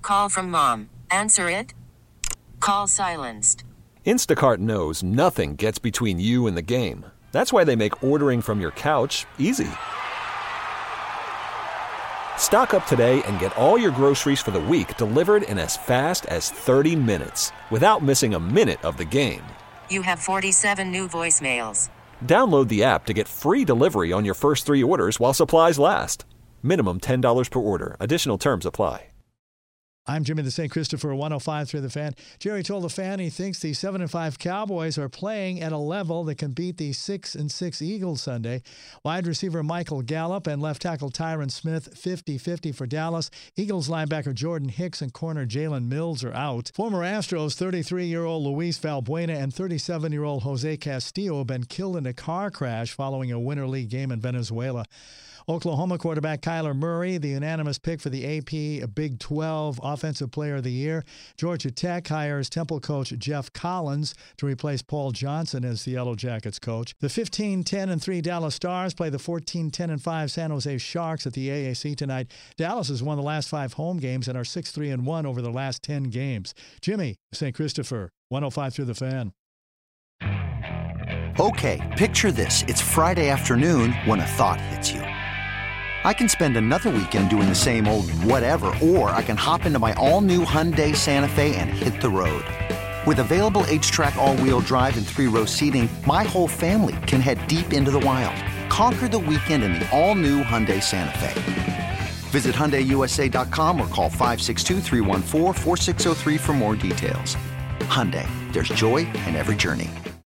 call from mom. Answer it. Call silenced. Instacart knows nothing gets between you and the game. That's why they make ordering from your couch easy. Stock up today and get all your groceries for the week delivered in as fast as 30 minutes without missing a minute of the game. You have 47 new voicemails. Download the app to get free delivery on your first 3 orders while supplies last. Minimum $10 per order. Additional terms apply. I'm Jimmy the St. Christopher, 105 through the Fan. Jerry told the Fan he thinks the 7-5 Cowboys are playing at a level that can beat the 6-6 Eagles Sunday. Wide receiver Michael Gallup and left tackle Tyron Smith 50-50 for Dallas. Eagles linebacker Jordan Hicks and corner Jalen Mills are out. Former Astros 33-year-old Luis Valbuena and 37-year-old Jose Castillo have been killed in a car crash following a Winter League game in Venezuela. Oklahoma quarterback Kyler Murray, the unanimous pick for the AP Big 12 Offensive Player of the Year. Georgia Tech hires Temple coach Jeff Collins to replace Paul Johnson as the Yellow Jackets coach. The 15-10-3 Dallas Stars play the 14-10-5 San Jose Sharks at the AAC tonight. Dallas has won the last 5 home games and are 6-3-1 over the last 10 games. Jimmy, St. Christopher, 105 through the Fan. Okay, picture this. It's Friday afternoon when a thought hits you. I can spend another weekend doing the same old whatever, or I can hop into my all-new Hyundai Santa Fe and hit the road. With available H-Track all-wheel drive and 3-row seating, my whole family can head deep into the wild. Conquer the weekend in the all-new Hyundai Santa Fe. Visit HyundaiUSA.com or call 562-314-4603 for more details. Hyundai, there's joy in every journey.